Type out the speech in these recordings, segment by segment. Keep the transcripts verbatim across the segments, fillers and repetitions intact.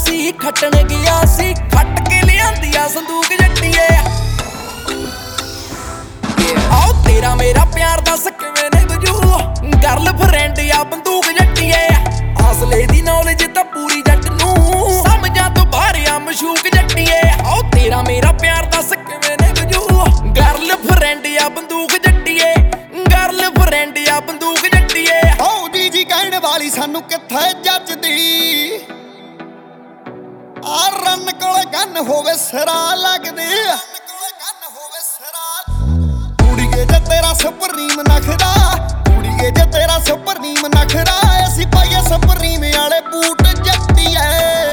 सी खटन गया सी खट के लियांदी आ संदूक जट्टिए आओ तेरा मेरा प्यार दस किवें ने बजू गर्लफ्रेंड या बंदूक जट्टिए असले दी नॉलेज तां पूरी जट नूं समझां तो बाहर आ मशूक जट्टिए आओ तेरा मेरा प्यार दस किवें ने बजू गर्लफ्रेंड या बंदूक जट्टिए गर्लफ्रेंड या बंदूक जट्टिए ओ जी जी कहण वाली सानू कित्थे जचदी आ रन कोले गन होवे सिरा लगदी कुड़ीए जे तेरा सुप्रीम नखरा कुड़ीए जे तेरा सुप्रीम नखरा असीं पाइए सुप्रीम वाले बूट जट्टिए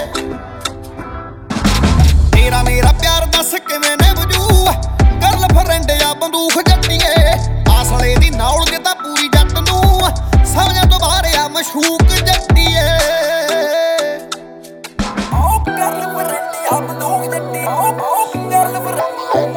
तेरा मेरा प्यार दस किवें ने बजू गर्लफ्रेंड या बंदूक जट्टिए असले दी नौल तां पूरी जट नूं समझां तो बाहर आ मशूक जट्टिए आओ गर्लफ्रेंड या बंदूक जट्टी आओ गर्लफ्रेंड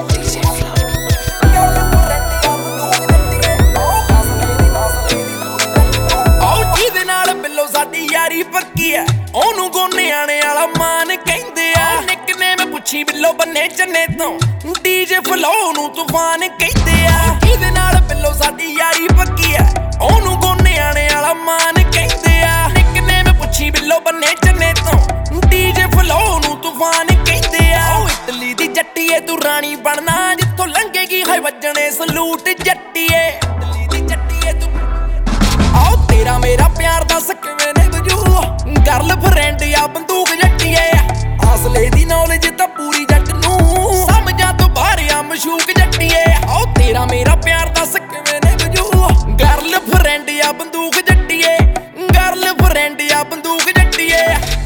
यारी पक्की है ओनू गोने आने वाला मान कहंदे आ निकनेम पुछी बिल्लो बन्ने चन्ने तो डीजे फ्लो नू तूफान कहंदे आ इहदे नाल बिल्लो साडी यारी पक्की है ओनू गोने आने वाला मान कहंदे आ निकनेम पुछी बिल्लो बन्ने चन्ने तो डीजे फ्लो नू तूफान कहंदे आ ओ इटली दी जट्टीए तू रानी बनना जिथों लंघेगी हाय वजने सलूट जट्टीए इटली दी जट्टीए तू आओ तेरा मेरा प्यार दस किवें ने बजू गर्लफ्रेंड या बंदूक जट्टिए असले दी नॉलेज तां पूरी जट नूं समझां तो बाहर आ मशूक जट्टिए आओ तेरा मेरा प्यार दस किवें ने बजू गर्लफ्रेंड या बंदूक जट्टिए गर्लफ्रेंड या बंदूक जट्टिए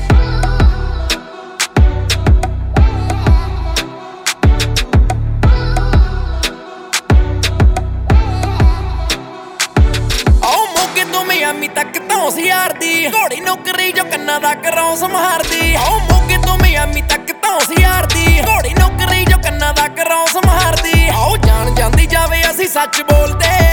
मियामी तक धौंस यारदी घोड़ी नौकरी जो कन्ना दा करौंस मारदी आओ मोगे तो मियामी तक धौंस यारदी घोड़ी नौकरी जो कन्ना दा करौंस मारदी आओ जान जांदी जावे असी सच बोलदे